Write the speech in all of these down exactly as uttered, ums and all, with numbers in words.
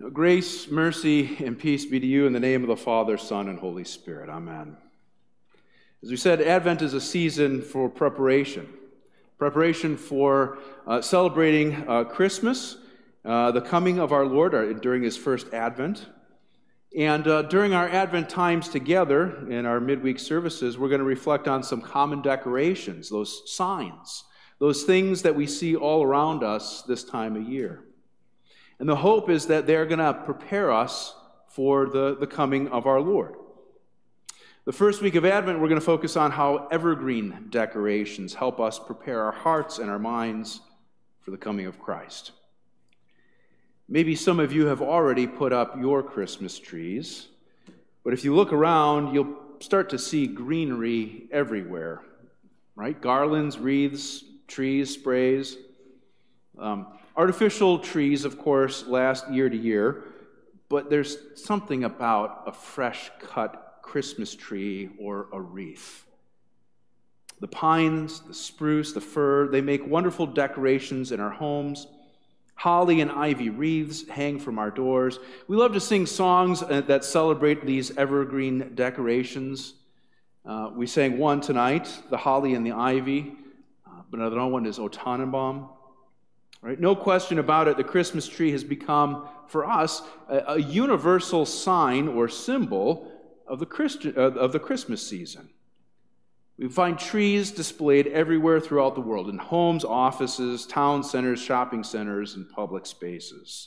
Grace, mercy, and peace be to you in the name of the Father, Son, and Holy Spirit. Amen. As we said, Advent is a season for preparation. Preparation for uh, celebrating uh, Christmas, uh, the coming of our Lord uh, during his first Advent. And uh, during our Advent times together in our midweek services, we're going to reflect on some common decorations, those signs, those things that we see all around us this time of year. And the hope is that they're going to prepare us for the, the coming of our Lord. The first week of Advent, we're going to focus on how evergreen decorations help us prepare our hearts and our minds for the coming of Christ. Maybe some of you have already put up your Christmas trees, but if you look around, you'll start to see greenery everywhere, right? Garlands, wreaths, trees, sprays. Um, artificial trees, of course, last year to year, but there's something about a fresh-cut Christmas tree or a wreath. The pines, the spruce, the fir, they make wonderful decorations in our homes. Holly and ivy wreaths hang from our doors. We love to sing songs that celebrate these evergreen decorations. Uh, we sang one tonight, the holly and the ivy, uh, but another one is O Tannenbaum. Right? No question about it, the Christmas tree has become, for us, a, a universal sign or symbol of the, Christi- uh, of the Christmas season. We find trees displayed everywhere throughout the world, in homes, offices, town centers, shopping centers, and public spaces.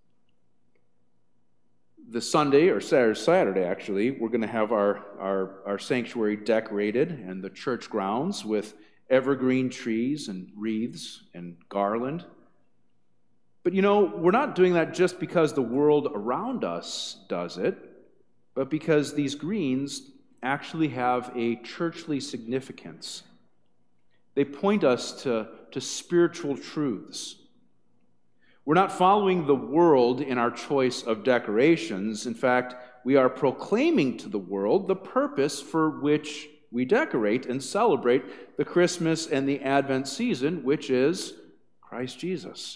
This Sunday, or Saturday, Saturday actually, we're going to have our, our, our sanctuary decorated and the church grounds with evergreen trees and wreaths and garland. But you know, we're not doing that just because the world around us does it, but because these greens actually have a churchly significance. They point us to, to spiritual truths. We're not following the world in our choice of decorations. In fact, we are proclaiming to the world the purpose for which we decorate and celebrate the Christmas and the Advent season, which is Christ Jesus.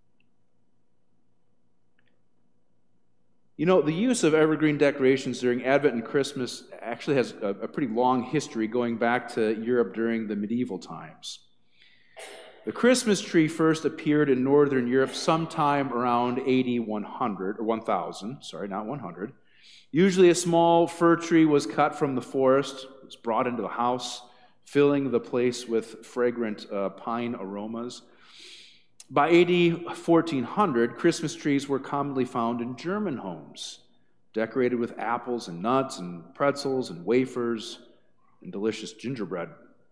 You know, the use of evergreen decorations during Advent and Christmas actually has a, a pretty long history going back to Europe during the medieval times. The Christmas tree first appeared in Northern Europe sometime around A D one hundred, or one thousand, sorry, not one hundred. Usually a small fir tree was cut from the forest, was brought into the house, filling the place with fragrant uh, pine aromas. By A D fourteen hundred, Christmas trees were commonly found in German homes, decorated with apples and nuts and pretzels and wafers and delicious gingerbread.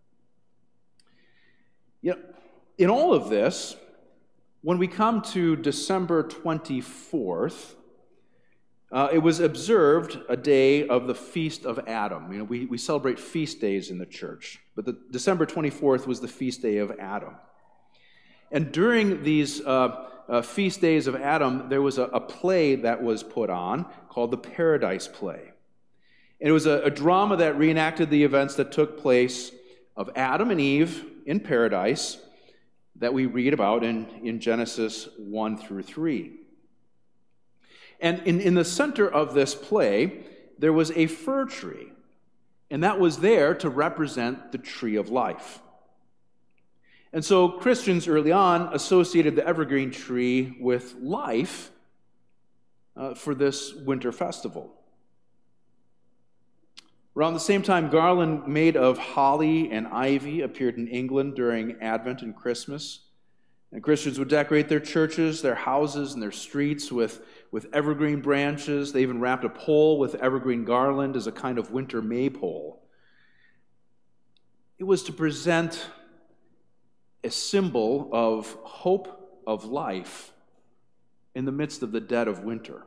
Yet, in all of this, when we come to December twenty-fourth, uh, it was observed a day of the Feast of Adam. You know, we, we celebrate feast days in the church, but the December twenty-fourth was the feast day of Adam. And during these uh, uh, feast days of Adam, there was a, a play that was put on called the Paradise Play. And it was a, a drama that reenacted the events that took place of Adam and Eve in paradise that we read about in, in Genesis one through three. And in, in the center of this play, there was a fir tree, and that was there to represent the tree of life. And so Christians early on associated the evergreen tree with life uh, for this winter festival. Around the same time, garland made of holly and ivy appeared in England during Advent and Christmas. And Christians would decorate their churches, their houses, and their streets with, with evergreen branches. They even wrapped a pole with evergreen garland as a kind of winter maypole. It was to present a symbol of hope of life in the midst of the dead of winter.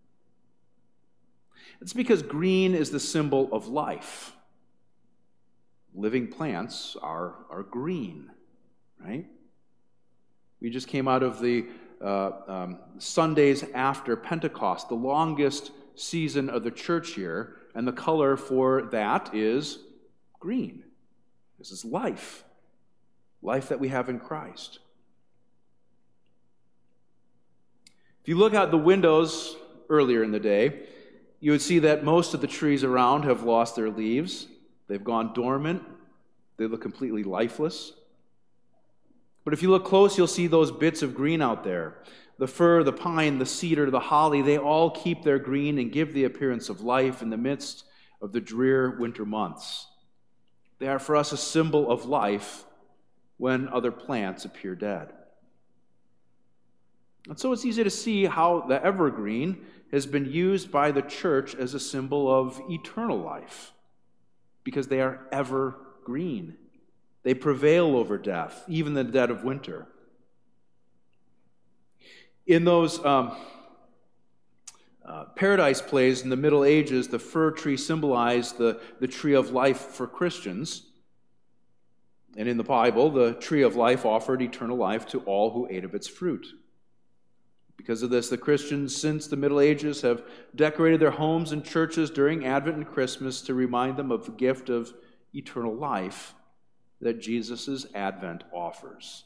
It's because green is the symbol of life. Living plants are, are green, right? We just came out of the uh, um, Sundays after Pentecost, the longest season of the church year, and the color for that is green. This is life. Life that we have in Christ. If you look out the windows earlier in the day, you would see that most of the trees around have lost their leaves. They've gone dormant. They look completely lifeless. But if you look close, you'll see those bits of green out there. The fir, the pine, the cedar, the holly, they all keep their green and give the appearance of life in the midst of the drear winter months. They are for us a symbol of life when other plants appear dead. And so it's easy to see how the evergreen has been used by the church as a symbol of eternal life, because they are evergreen. They prevail over death, even the dead of winter. In those um, uh, paradise plays in the Middle Ages, the fir tree symbolized the, the tree of life for Christians. And in the Bible, the tree of life offered eternal life to all who ate of its fruit. Because of this, the Christians since the Middle Ages have decorated their homes and churches during Advent and Christmas to remind them of the gift of eternal life that Jesus' Advent offers.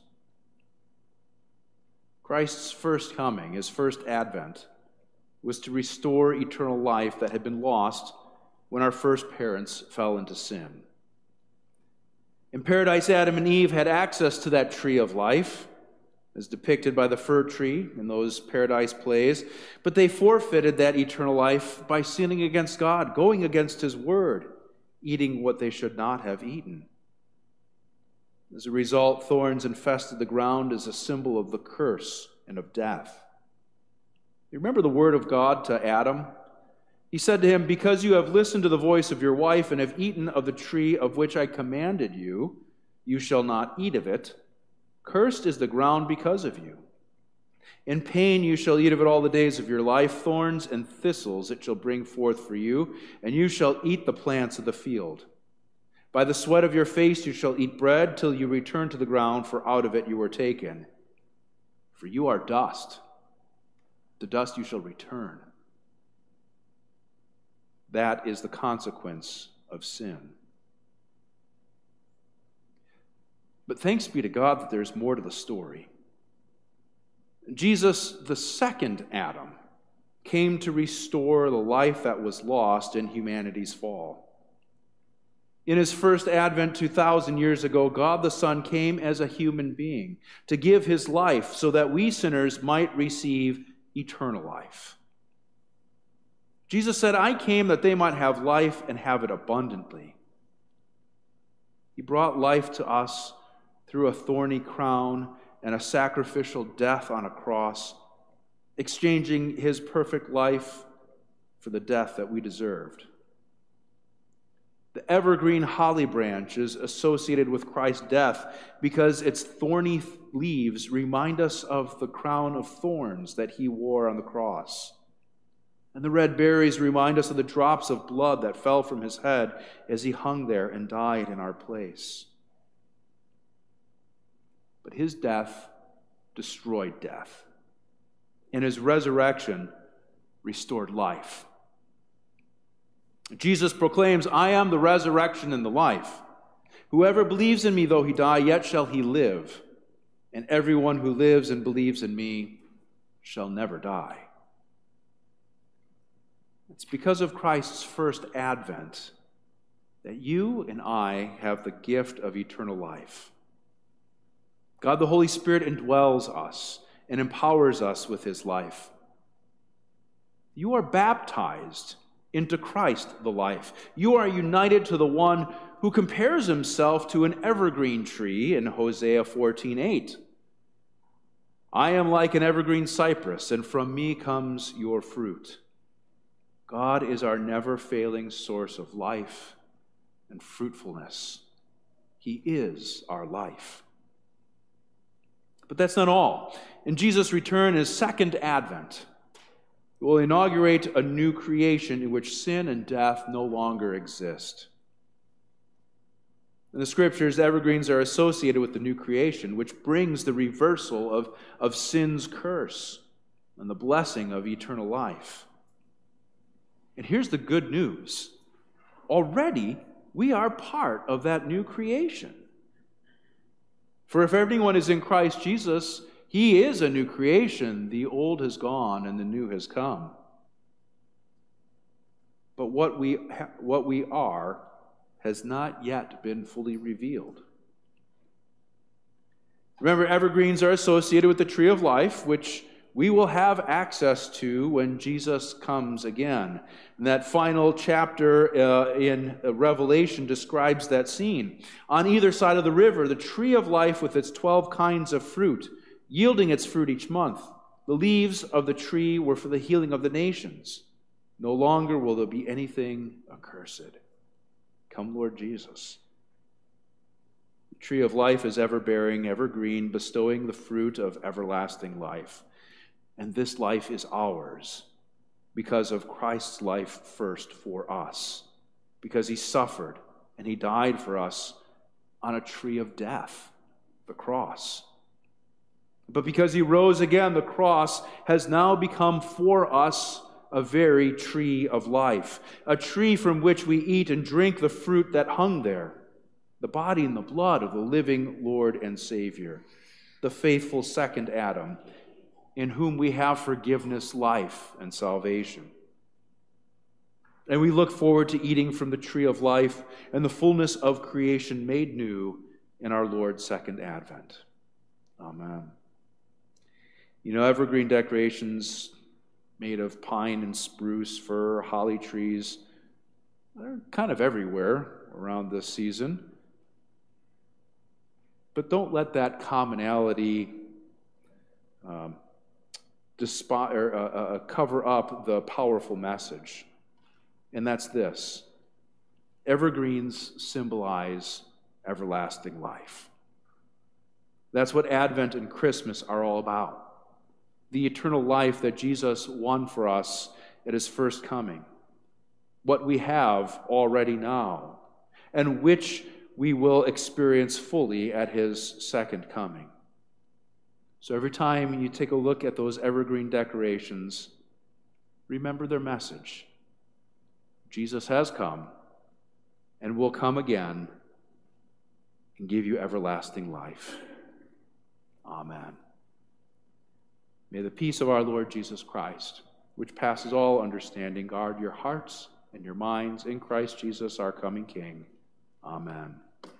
Christ's first coming, his first Advent, was to restore eternal life that had been lost when our first parents fell into sin. In paradise, Adam and Eve had access to that tree of life, as depicted by the fir tree in those paradise plays, but they forfeited that eternal life by sinning against God, going against his word, eating what they should not have eaten. As a result, thorns infested the ground as a symbol of the curse and of death. You remember the word of God to Adam? He said to him, "Because you have listened to the voice of your wife and have eaten of the tree of which I commanded you, you shall not eat of it. Cursed is the ground because of you. In pain you shall eat of it all the days of your life. Thorns and thistles it shall bring forth for you, and you shall eat the plants of the field. By the sweat of your face you shall eat bread till you return to the ground, for out of it you were taken. For you are dust. To dust you shall return." That is the consequence of sin. But thanks be to God that there's more to the story. Jesus, the second Adam, came to restore the life that was lost in humanity's fall. In his first advent two thousand years ago, God the Son came as a human being to give his life so that we sinners might receive eternal life. Jesus said, "I came that they might have life and have it abundantly." He brought life to us through a thorny crown and a sacrificial death on a cross, exchanging his perfect life for the death that we deserved. The evergreen holly branch is associated with Christ's death because its thorny leaves remind us of the crown of thorns that he wore on the cross. And the red berries remind us of the drops of blood that fell from his head as he hung there and died in our place. But his death destroyed death, and his resurrection restored life. Jesus proclaims, "I am the resurrection and the life. Whoever believes in me, though he die, yet shall he live. And everyone who lives and believes in me shall never die." It's because of Christ's first advent that you and I have the gift of eternal life. God the Holy Spirit indwells us and empowers us with his life. You are baptized into Christ the life. You are united to the one who compares himself to an evergreen tree in Hosea fourteen eight. "I am like an evergreen cypress, and from me comes your fruit." God is our never-failing source of life and fruitfulness. He is our life. But that's not all. In Jesus' return, his second advent, it will inaugurate a new creation in which sin and death no longer exist. In the scriptures, evergreens are associated with the new creation, which brings the reversal of, of sin's curse and the blessing of eternal life. And here's the good news. Already, we are part of that new creation. For if anyone is in Christ Jesus, He is a new creation. The old has gone and the new has come. But what we, ha- what we are has not yet been fully revealed. Remember, evergreens are associated with the tree of life, which we will have access to when Jesus comes again. And that final chapter uh, in Revelation describes that scene. On either side of the river, the tree of life with its twelve kinds of fruit, yielding its fruit each month. The leaves of the tree were for the healing of the nations. No longer will there be anything accursed. Come, Lord Jesus. The tree of life is ever-bearing, evergreen, bestowing the fruit of everlasting life. And this life is ours because of Christ's life first for us, because he suffered and he died for us on a tree of death, the cross. But because he rose again, the cross has now become for us a very tree of life, a tree from which we eat and drink the fruit that hung there, the body and the blood of the living Lord and Savior, the faithful second Adam, in whom we have forgiveness, life, and salvation. And we look forward to eating from the tree of life and the fullness of creation made new in our Lord's second advent. Amen. You know, evergreen decorations made of pine and spruce, fir, holly trees, they're kind of everywhere around this season. But don't let that commonality um, Despi- or, uh, uh, cover up the powerful message. And that's this. Evergreens symbolize everlasting life. That's what Advent and Christmas are all about. The eternal life that Jesus won for us at his first coming. What we have already now, and which we will experience fully at his second coming. So every time you take a look at those evergreen decorations, remember their message. Jesus has come and will come again and give you everlasting life. Amen. May the peace of our Lord Jesus Christ, which passes all understanding, guard your hearts and your minds in Christ Jesus, our coming King. Amen.